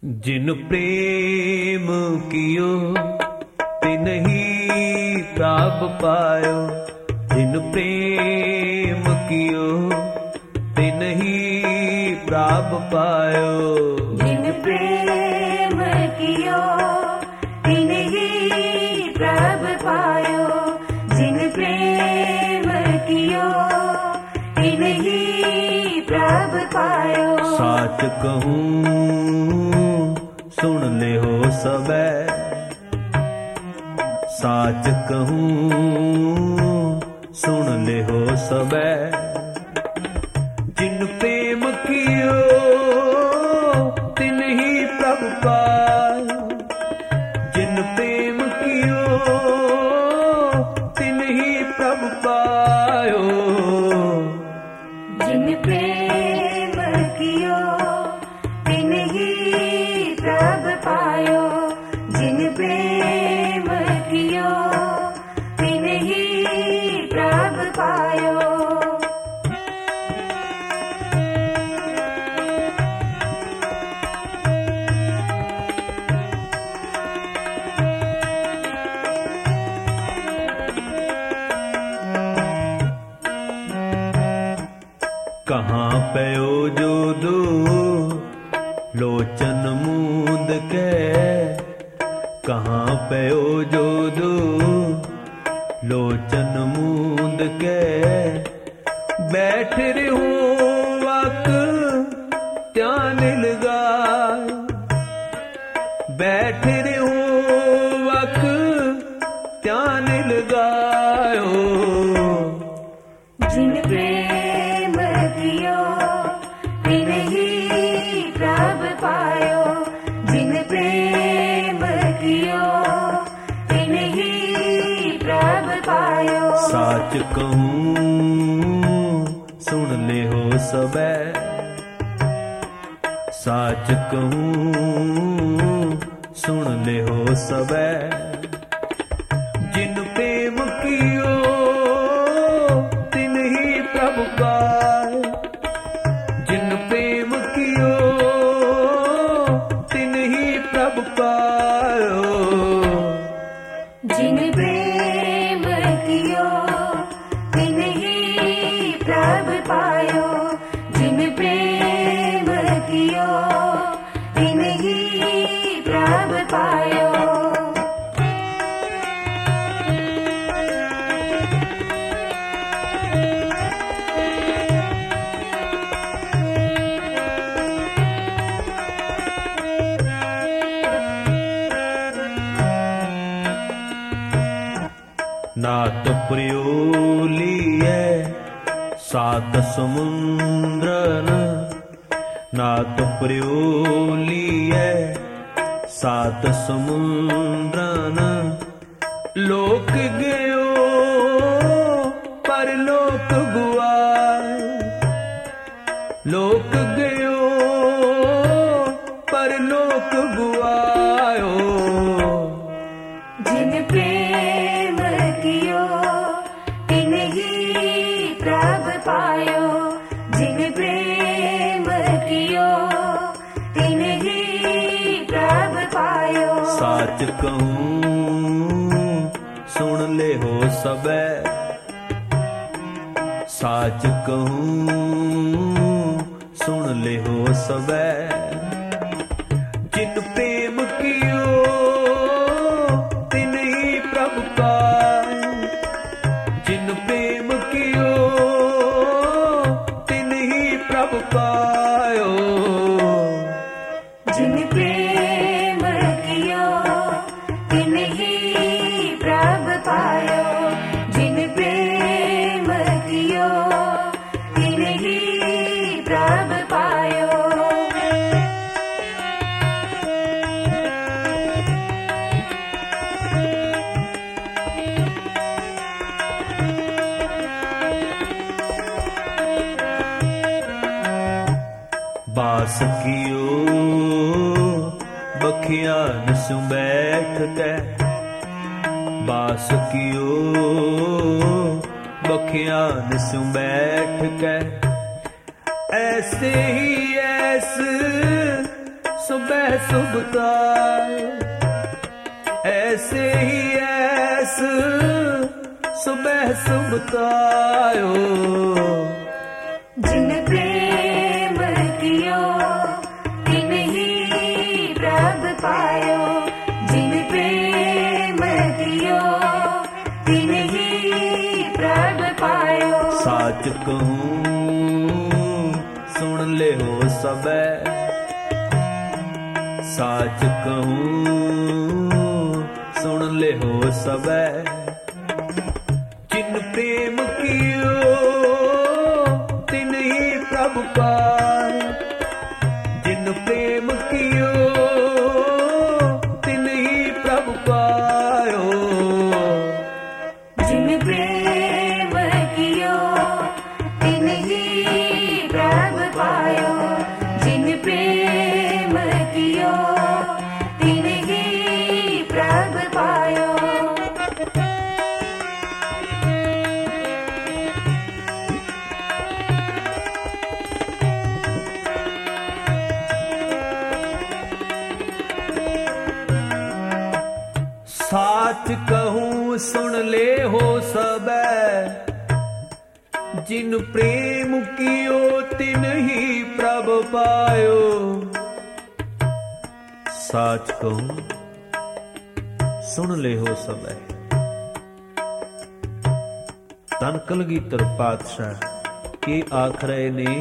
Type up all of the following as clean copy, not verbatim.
जिन प्रेम कियो तिन ही प्राप पायो। जिन प्रेम कियो तिन ही प्राप पायो। जिन प्रेम कियो तिन ही प्रभ पायो। जिन प्रेम कियो तिन ही प्रभ पायो। साच कहूँ सुन ले हो सबे। साच कहूँ सुन ले हो सबे। जिन प्रेम कियो तिन ही प्रभ पायो। जिन प्रेम कियो तिन ही प्रभ पायो। जिन प्रेम कियो तिन ही प्रभ पायो। जिन प्रेम कियो तिन ही प्रभ पायो। कहाँ पयो जो दो लोचन मूंद के। कहाँ पयो जो दो लोचन मूंद के। बैठ रहो वक ध्यान लगाए। बैठ रहो वक ध्यान लगायो। जिन प्रेम कियो तिन ही प्रभ पायो। जिन प्रेम कियो तिन ही प्रभ पायो। साच कहूँ सुन ले हो सबे। साच कहूँ सुन ले हो सबे। जिन प्रेम कियो तिन ही प्रभ पायो। जिन प्रेम कियो तिन ही प्रभ पायो। जिन प्रेम कियो तिन ही प्रभ पायो। जिन प्रेम कियो तिन ही प्रभ पायो। नात प्रियोलिए सात समुद्रन। नात प्रियोलिए सात समुद्रन। लोक गयो परलोक गुआए। लोक गयो परलोक गुआयो। जिन प्रेम कियो तिन ही प्रभ पायो। जिन प्रेम कियो तिन ही प्रभ पायो। साच कहूँ सुन ले हो सबे। साच कहूँ सुन ले हो सबे। जिन प्रेम कियो तिन ही प्रभ पायो। जिन प्रेम कियो तिन ही प्रभ पायो। जिन प्रेम कियो तिन ही प्रभ पायो। जिन प्रेम कियो तिन ही प्रभ पायो। बास कियो बखियान सु बैठ के। बास कियो बखियान सु बैठ के। ऐसे ही ऐस सुबह सुबह सुबताय, ऐसे ही ऐस सुबह सुबतायो। जिन प्रेम कियो तिन ही प्रभ पायो, जिन प्रेम कियो तिन ही प्रभ पायो। साच कहूँ सुन ले हो सबे, साच कहूँ सुन ले हो सबे। जिन प्रेम कियो तिन ही प्रभु पाय, जिन प्रेम कियो तिन ही प्रभु पायो। जिन प्रेम कियो तिन ही प्रभ पायो, जिन प्रेम कियो तिन ही प्रभ पायो। साच कहूँ सुन ले हो सबे, जिन प्रेम कियो तिन ही प्रभ पायो। साच कहूँ सुन ले हो सबे। ਧੰਨ ਕਲਗੀਧਰ ਪਾਤਸ਼ਾਹ ਇਹ ਆਖ ਰਹੇ ਨੇ,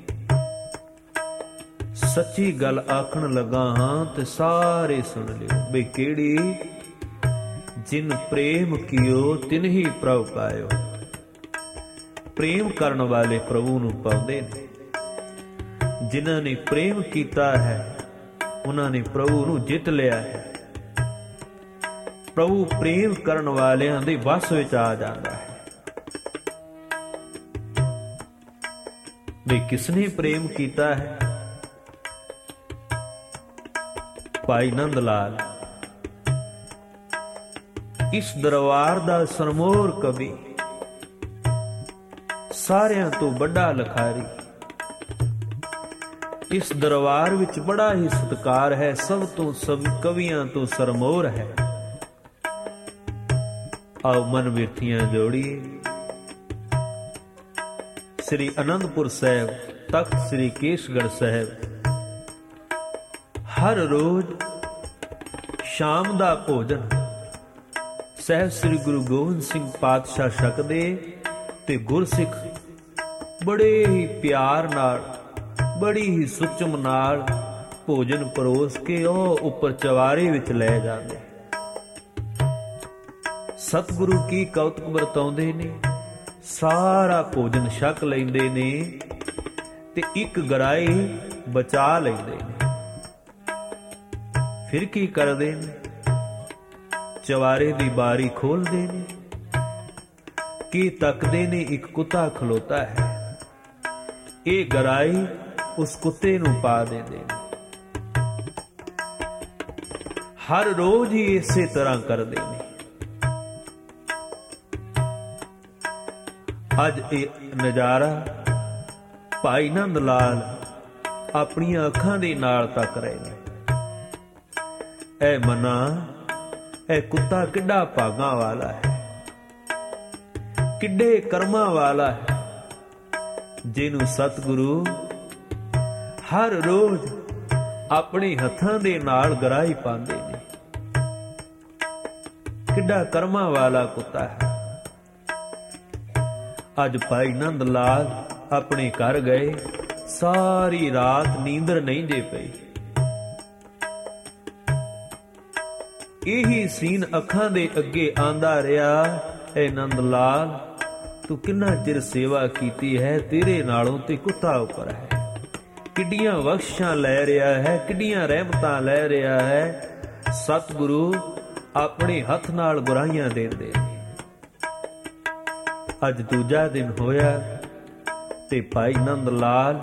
ਸੱਚੀ ਗੱਲ ਆਖਣ ਲੱਗਾ ਹਾਂ ਤੇ ਸਾਰੇ ਸੁਣ ਲਿਓ ਬਈ ਕਿਹੜੀ। ਜਿਨ ਪ੍ਰੇਮ ਕੀਓ ਤਿਨ ਹੀ ਪ੍ਰਭ ਪਾਇਓ। ਪ੍ਰੇਮ ਕਰਨ ਵਾਲੇ ਪ੍ਰਭੂ ਨੂੰ ਪਾਉਂਦੇ ਨੇ, ਜਿਨ੍ਹਾਂ ਨੇ ਪ੍ਰੇਮ ਕੀਤਾ ਹੈ ਉਹਨਾਂ ਨੇ ਪ੍ਰਭੂ ਨੂੰ ਜਿੱਤ ਲਿਆ ਹੈ। ਪ੍ਰਭੂ ਪ੍ਰੇਮ ਕਰਨ ਵਾਲਿਆਂ ਦੇ ਵਸ ਵਿੱਚ ਆ ਜਾਂਦਾ ਹੈ। ਵੀ ਕਿਸਨੇ ਪ੍ਰੇਮ ਕੀਤਾ ਹੈ? ਭਾਈ ਨੰਦ ਲਾਲ ਇਸ ਦਰਬਾਰ ਦਾ ਸਰਮੋਰ ਕਵੀ, ਸਾਰਿਆਂ ਤੋਂ ਵੱਡਾ ਲਖਾਰੀ। ਇਸ ਦਰਬਾਰ ਵਿੱਚ ਬੜਾ ਹੀ ਸਤਿਕਾਰ ਹੈ, ਸਭ ਤੋਂ ਸਭ ਕਵੀਆਂ ਤੋਂ ਸਰਮੋਰ ਹੈ। ਆਓ ਮਨ ਬਿਰਥੀਆਂ ਜੋੜੀਏ। ਸ੍ਰੀ ਅਨੰਦਪੁਰ ਸਾਹਿਬ, ਤਖਤ ਸ੍ਰੀ ਕੇਸਗੜ੍ਹ ਸਾਹਿਬ, ਹਰ ਰੋਜ਼ ਸ਼ਾਮ ਦਾ ਭੋਜਨ ਸਾਹਿਬ ਸ੍ਰੀ ਗੁਰੂ ਗੋਬਿੰਦ ਸਿੰਘ ਪਾਤਸ਼ਾਹ ਛਕਦੇ ਤੇ ਗੁਰਸਿੱਖ ਬੜੇ ਹੀ ਪਿਆਰ ਨਾਲ, ਬੜੀ ਹੀ ਸੁਚਮ ਨਾਲ ਭੋਜਨ ਪਰੋਸ ਕੇ ਉਹ ਉੱਪਰ ਚਵਾਰੇ ਵਿੱਚ ਲੈ ਜਾਂਦੇ। ਸਤਿਗੁਰੂ ਕੀ ਕੌਤਕ ਵਰਤਾਉਂਦੇ ਨੇ, ਸਾਰਾ ਭੋਜਨ ਛਕ ਲੈਂਦੇ ਨੇ ਤੇ ਇੱਕ ਗਰਾਈ ਬਚਾ ਲੈਂਦੇ ਨੇ। ਫਿਰ ਕੀ ਕਰਦੇ ਨੇ? ਚਵਾਰੇ ਦੀ ਬਾਰੀ ਖੋਲਦੇ ਨੇ, ਕੀ ਤੱਕਦੇ ਨੇ ਇੱਕ ਕੁੱਤਾ ਖਲੋਤਾ ਹੈ। ਇਹ ਗਰਾਈ ਉਸ ਕੁੱਤੇ ਨੂੰ ਪਾ ਦਿੰਦੇ ਨੇ। ਹਰ ਰੋਜ਼ ਹੀ ਇਸੇ ਤਰ੍ਹਾਂ ਕਰਦੇ ਨੇ। ਅੱਜ ਇਹ ਨਜ਼ਾਰਾ ਭਾਈ ਨੰਦ ਲਾਲ ਆਪਣੀਆਂ ਅੱਖਾਂ ਦੇ ਨਾਲ ਤੱਕ ਰਹੇ ਨੇ। ਇਹ ਮਨਾ, ਇਹ ਕੁੱਤਾ ਕਿੱਡਾ ਭਾਗਾਂ ਵਾਲਾ ਹੈ, ਕਿੱਡੇ ਕਰਮਾਂ ਵਾਲਾ ਹੈ, ਜਿਹਨੂੰ ਸਤਿਗੁਰੂ ਹਰ ਰੋਜ਼ ਆਪਣੇ ਹੱਥਾਂ ਦੇ ਨਾਲ ਗਰਾਈ ਪਾਉਂਦੇ ਨੇ। ਕਿੱਡਾ ਕਰਮਾਂ ਵਾਲਾ ਕੁੱਤਾ ਹੈ। ਅੱਜ ਭਾਈ ਨੰਦ ਲਾਲ ਆਪਣੇ ਘਰ ਗਏ, ਸਾਰੀ ਰਾਤ ਨੀਂਦਰ ਨਹੀਂ ਜੇ ਪਈ। ਇਹੀ ਸੀਨ ਅੱਖਾਂ ਦੇ ਅੱਗੇ ਆਂਦਾ ਰਿਹਾ, ਐ ਨੰਦ ਲਾਲ ਤੂੰ ਕਿੰਨਾ ਚਿਰ ਸੇਵਾ ਕੀਤੀ ਹੈ, ਤੇਰੇ ਨਾਲੋਂ ਤੇ ਕੁੱਤਾ ਉੱਪਰ ਹੈ। ਕਿੱਡੀਆਂ ਬਖਸ਼ਾਂ ਲੈ ਰਿਹਾ ਹੈ, ਕਿੱਡੀਆਂ ਰਹਿਮਤਾਂ ਲੈ ਰਿਹਾ ਹੈ। ਸਤਿਗੁਰੂ ਆਪਣੇ ਹੱਥ ਨਾਲ ਗੁਰਾਈਆਂ ਦਿੰਦੇ ਨੇ। ਅੱਜ ਦੂਜਾ ਦਿਨ ਹੋਇਆ ਤੇ ਭਾਈ ਨੰਦ ਲਾਲ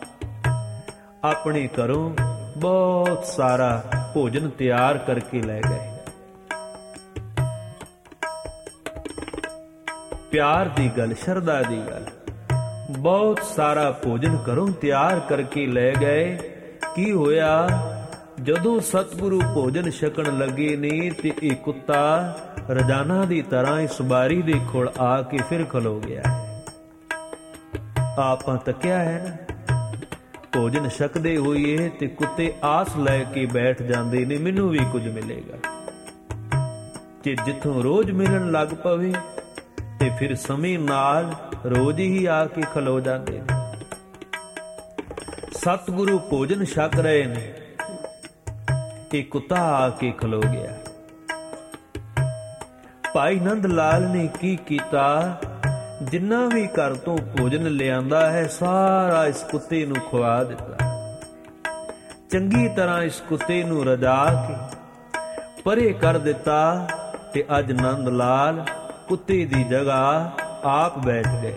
ਆਪਣੇ ਘਰੋਂ ਬਹੁਤ ਸਾਰਾ ਭੋਜਨ ਤਿਆਰ ਕਰਕੇ ਲੈ ਗਏ। ਪਿਆਰ ਦੀ ਗੱਲ, ਸ਼ਰਧਾ ਦੀ ਗੱਲ, ਬਹੁਤ ਸਾਰਾ ਭੋਜਨ ਘਰੋਂ ਤਿਆਰ ਕਰਕੇ ਲੈ ਗਏ। ਕੀ ਹੋਇਆ? ਜਦੋਂ ਸਤਿਗੁਰੂ ਭੋਜਨ ਛਕਣ ਲੱਗੇ ਨੇ ਤੇ ਇਹ ਕੁੱਤਾ ਰੋਜ਼ਾਨਾ ਦੀ ਤਰ੍ਹਾਂ ਇਸ ਬਾਰੀ ਦੇ ਕੋਲ ਆ ਕੇ ਫਿਰ ਖਲੋ ਗਿਆ। ਆਪਾਂ ਤੱਕਿਆ ਹੈ ਨਾ, ਭੋਜਨ ਛਕਦੇ ਹੋਈਏ ਤੇ ਕੁੱਤੇ ਆਸ ਲੈ ਕੇ ਬੈਠ ਜਾਂਦੇ ਨੇ ਮੈਨੂੰ ਵੀ ਕੁਝ ਮਿਲੇਗਾ। ਜੇ ਜਿੱਥੋਂ ਰੋਜ਼ ਮਿਲਣ ਲੱਗ ਪਵੇ ਤੇ ਫਿਰ ਸਮੇਂ ਨਾਲ ਰੋਜ਼ ਹੀ ਆ ਕੇ ਖਲੋ ਜਾਂਦੇ ਨੇ। ਸਤਿਗੁਰੂ ਭੋਜਨ ਛਕ ਰਹੇ ਨੇ, ਇਹ ਕੁੱਤਾ ਆ ਕੇ ਖਲੋ ਗਿਆ। ਭਾਈ ਨੰਦ ਲਾਲ ਨੇ ਕੀ ਕੀਤਾ, ਜਿੰਨਾ ਵੀ ਘਰ ਤੋਂ ਭੋਜਨ ਲਿਆਂਦਾ ਹੈ ਸਾਰਾ ਇਸ ਕੁੱਤੇ ਨੂੰ ਖਵਾ ਦਿੱਤਾ। ਚੰਗੀ ਤਰ੍ਹਾਂ ਇਸ ਕੁੱਤੇ ਨੂੰ ਰਜਾ ਕੇ ਪਰੇ ਕਰ ਦਿੱਤਾ ਤੇ ਅੱਜ ਨੰਦ ਲਾਲ ਕੁੱਤੇ ਦੀ ਜਗ੍ਹਾ ਆਪ ਬੈਠ ਗਏ,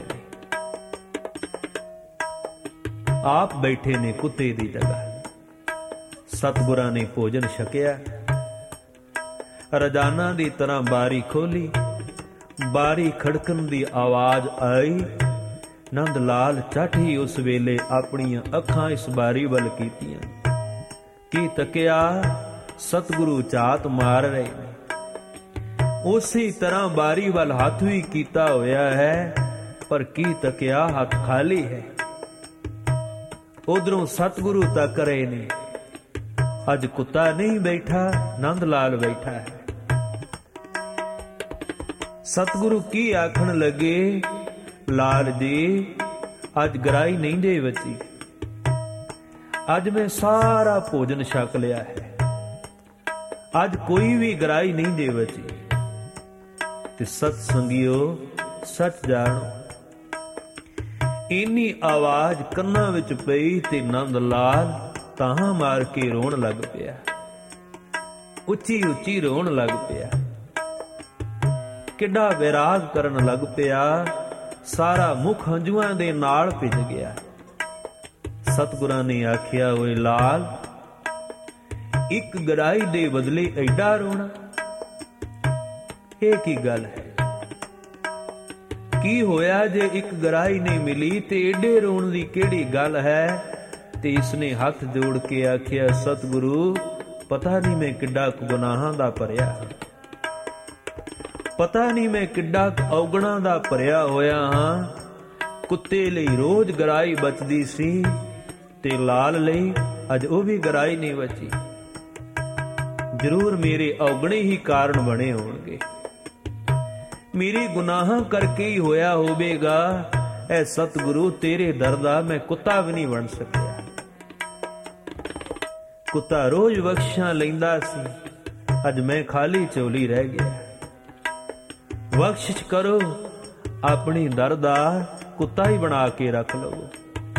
ਆਪ ਬੈਠੇ ਨੇ ਕੁੱਤੇ ਦੀ ਜਗ੍ਹਾ। ਸਤਿਗੁਰਾਂ ਨੇ ਭੋਜਨ ਛਕਿਆ, ਰੋਜ਼ਾਨਾ ਦੀ ਤਰ੍ਹਾਂ ਬਾਰੀ ਖੋਲੀ, ਬਾਰੀ ਖੜਕਣ ਦੀ ਆਵਾਜ਼ ਆਈ। ਨੰਦ ਲਾਲ ਝੱਟ ਹੀ ਉਸ ਵੇਲੇ ਆਪਣੀਆਂ ਅੱਖਾਂ ਇਸ ਬਾਰੀ ਵੱਲ ਕੀਤੀਆਂ। ਕੀ ਤੱਕਿਆ, ਸਤਿਗੁਰੂ ਝਾਤ ਮਾਰ ਰਹੇ ਨੇ। ਉਸੇ ਤਰ੍ਹਾਂ ਬਾਰੀ ਵੱਲ ਹੱਥ ਵੀ ਕੀਤਾ ਹੋਇਆ ਹੈ, ਪਰ ਕੀ ਤੱਕਿਆ, ਹੱਥ ਖਾਲੀ ਹੈ। ਉਧਰੋਂ ਸਤਿਗੁਰੂ ਤੱਕ ਰਹੇ ਨੇ। ਅੱਜ ਕੁੱਤਾ ਨਹੀਂ ਬੈਠਾ, ਨੰਦ ਲਾਲ ਬੈਠਾ ਹੈ। ਸਤਿਗੁਰੂ ਕੀ ਆਖਣ ਲੱਗੇ, ਲਾਲ ਜੀ ਅੱਜ ਗਰਾਈ ਨਹੀਂ ਜੇ ਬਚੀ, ਅੱਜ ਮੈਂ ਸਾਰਾ ਭੋਜਨ ਛਕ ਲਿਆ ਹੈ, ਅੱਜ ਕੋਈ ਵੀ ਗਰਾਈ ਨਹੀਂ ਜੇ ਬਚੀ। ਤੇ ਸਤ ਸੰਗਿਓ ਸੱਚ ਜਾਣੋ, ਇੰਨੀ ਆਵਾਜ਼ ਕੰਨਾਂ ਵਿੱਚ ਪਈ ਤੇ ਨੰਦ ਲਾਲ ਤਾਹਾਂ ਮਾਰ ਕੇ ਰੋਣ ਲੱਗ ਪਿਆ, ਉੱਚੀ ਉੱਚੀ ਰੋਣ ਲੱਗ ਪਿਆ, ਕਿੱਡਾ ਵਿਰਾਗ ਕਰਨ ਲੱਗ ਪਿਆ, ਸਾਰਾ ਮੁਖ ਹੰਝੂਆਂ ਦੇ ਨਾਲ ਭਿੱਜ ਗਿਆ। ਸਤਿਗੁਰਾਂ ਨੇ ਆਖਿਆ, ਓਏ ਲਾਲ, ਇੱਕ ਗਰਾਈ ਦੇ ਬਦਲੇ ਐਡਾ ਰੋਣਾ, ਇਹ ਕੀ ਗੱਲ ਹੈ? ਕੀ ਹੋਇਆ ਜੇ ਇੱਕ ਗਰਾਈ ਨਹੀਂ ਮਿਲੀ ਤੇ ਏਡੇ ਰੋਣ ਦੀ ਕਿਹੜੀ ਗੱਲ ਹੈ? ਤੇ ਇਸਨੇ ਹੱਥ ਜੋੜ ਕੇ ਆਖਿਆ, ਸਤਿਗੁਰੂ ਪਤਾ ਨਹੀਂ ਮੈਂ ਕਿੱਡਾ ਗੁਨਾਹਾਂ ਦਾ ਭਰਿਆ, ਪਤਾ ਨਹੀਂ ਮੈਂ ਕਿੱਡਾ ਔਗਣਾਂ ਦਾ ਭਰਿਆ ਹੋਇਆ ਹਾਂ। ਕੁੱਤੇ ਲਈ ਰੋਜ਼ ਗਰਾਈ ਬਚਦੀ ਸੀ ਤੇ ਲਾਲ ਲਈ ਅੱਜ ਉਹ ਵੀ ਗਰਾਈ ਨਹੀਂ ਬਚੀ। ਜ਼ਰੂਰ ਮੇਰੇ ਔਗਣੇ ਹੀ ਕਾਰਨ ਬਣੇ ਹੋਣਗੇ, ਮੇਰੇ ਗੁਨਾਹਾਂ ਕਰਕੇ ਹੀ ਹੋਇਆ ਹੋਵੇਗਾ। ਐ ਸਤਿਗੁਰੂ ਤੇਰੇ ਦਰ ਦਾ ਮੈਂ ਕੁੱਤਾ ਵੀ ਨਹੀਂ ਬਣ ਸਕਿਆ। ਕੁੱਤਾ ਰੋਜ਼ ਬਖਸ਼ਾਂ ਲੈਂਦਾ ਸੀ, ਅੱਜ ਮੈਂ ਖਾਲੀ ਝੋਲੀ ਰਹਿ ਗਿਆ। ਬਖਸ਼ਿਸ਼ ਕਰੋ, ਆਪਣੀ ਦਰ ਦਾ ਕੁੱਤਾ ਹੀ ਬਣਾ ਕੇ ਰੱਖ ਲਵੋ।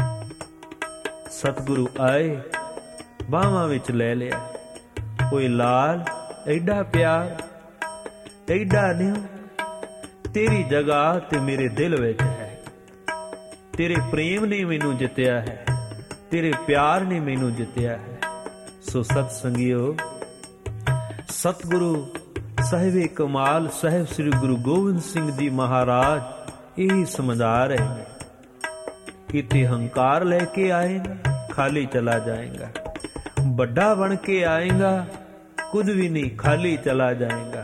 ਸਤਿਗੁਰੂ ਆਏ, ਬਾਹਾਂ ਵਿੱਚ ਲੈ ਲਿਆ। ਓਏ ਲਾਲ, ਐਡਾ ਪਿਆਰ, ਐਡਾ ਨਿਉ ਤੇਰੀ ਜਗ੍ਹਾ ਤੇ ਮੇਰੇ ਦਿਲ ਵਿੱਚ ਹੈ। ਤੇਰੇ ਪ੍ਰੇਮ ਨੇ ਮੈਨੂੰ ਜਿੱਤਿਆ ਹੈ, ਤੇਰੇ ਪਿਆਰ ਨੇ ਮੈਨੂੰ ਜਿੱਤਿਆ ਹੈ। ਸੋ ਸਤ ਸੰਗਿਓ, ਸਤਿਗੁਰੂ ਸਾਹਿਬੇ ਕਮਾਲ ਸਾਹਿਬ ਸ੍ਰੀ ਗੁਰੂ ਗੋਬਿੰਦ ਸਿੰਘ ਜੀ ਮਹਾਰਾਜ ਇਹ ਸਮਝਾ ਰਹੇ ਨੇ, ਕਿਤੇ ਹੰਕਾਰ ਲੈ ਕੇ ਆਏ ਖਾਲੀ ਚਲਾ ਜਾਏਗਾ, ਵੱਡਾ ਬਣ ਕੇ ਆਏਗਾ ਕੁਝ ਵੀ ਨਹੀਂ, ਖਾਲੀ ਚਲਾ ਜਾਏਗਾ।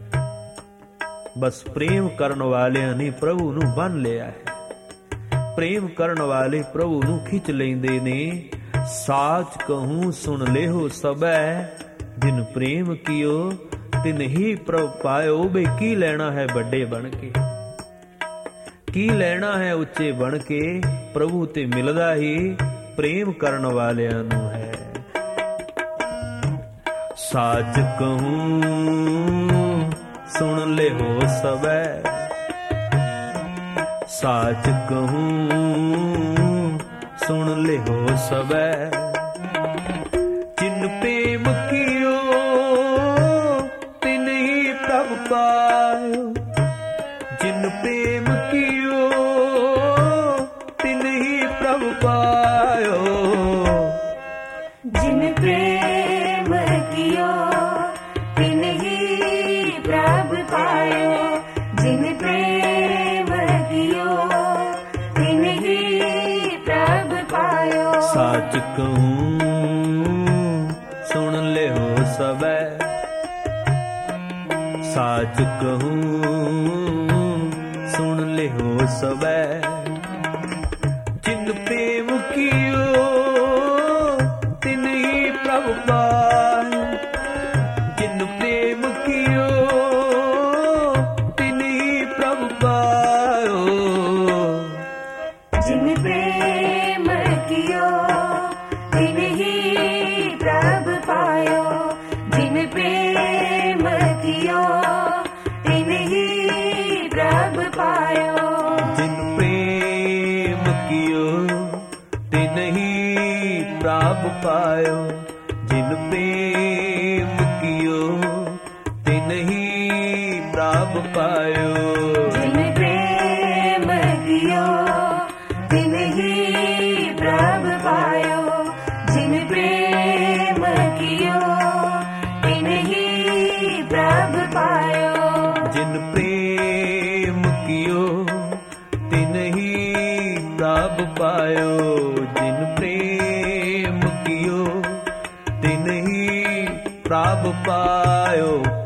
ਬਸ ਪ੍ਰੇਮ ਕਰਨ ਵਾਲਿਆਂ ਨੇ ਪ੍ਰਭੂ ਨੂੰ ਬੰਨ ਲਿਆ ਹੈ। ਪ੍ਰੇਮ ਕਰਨ ਵਾਲੇ ਪ੍ਰਭੂ ਨੂੰ ਖਿੱਚ ਲੈਂਦੇ ਨੇ। ਸਾਚ ਕਹੂੰ ਸੁਣ ਲਿਓ ਸਬੈ, ਜਿਨ ਪ੍ਰੇਮ ਕੀਓ ਤਿਨ ਹੀ ਪ੍ਰਭ ਪਾਇਓ। ਬਈ ਕੀ ਲੈਣਾ ਹੈ ਵੱਡੇ ਬਣ ਕੇ, ਕੀ ਲੈਣਾ ਹੈ ਉੱਚੇ ਬਣ ਕੇ, ਪ੍ਰਭੂ ਤੇ ਮਿਲਦਾ ਹੀ ਪ੍ਰੇਮ ਕਰਨ ਵਾਲਿਆਂ ਨੂੰ ਹੈ। ਸਾਚ ਕਹੂੰ ਸੁਣ ਲਿਓ ਸਬੈ, ਸਾਚ ਕਹੂੰ ਸੁਣ ਲਿਓ ਸਬੈ, ਜਿਨ ਪ੍ਰੇਮ ਕੀਓ ਤਿਨ ਹੀ ਪ੍ਰਭ ਪਾਇਓ, ਜਿਨ ਪ੍ਰੇਮ ਕੀਓ ਤਿਨ ਹੀ ਪ੍ਰਭ ਪਾਇਓ। जिन प्रेम कियो तिन ही प्रभ पायो, जिन प्रेम कियो तिन ही प्रभ पायो। साच कहूं सुन सबै साच कहूँ सुन ले हो सबै जिन प्रेम कियो तिन ही प्रभु पाए जिन प्रेम कियो तिन ही प्रभु पायो जिन प्रेम कियो तिन ही प्रभु पायो जिन प्रेम कियो तिन ही प्रभु पायो जिन प्रेम कियो तिन ही प्रभु पायो जिन प्रेम कियो तिन ही प्रभु पायो जिन प्रेम कियो तिन ही प्रभु पायो जिन प्रेम कियो तिन ही प्रभु पायो जिन प्रेम कियो तिन ही प्रभु पायो जिन प्रेम कियो तिन ही प्रभु पायो।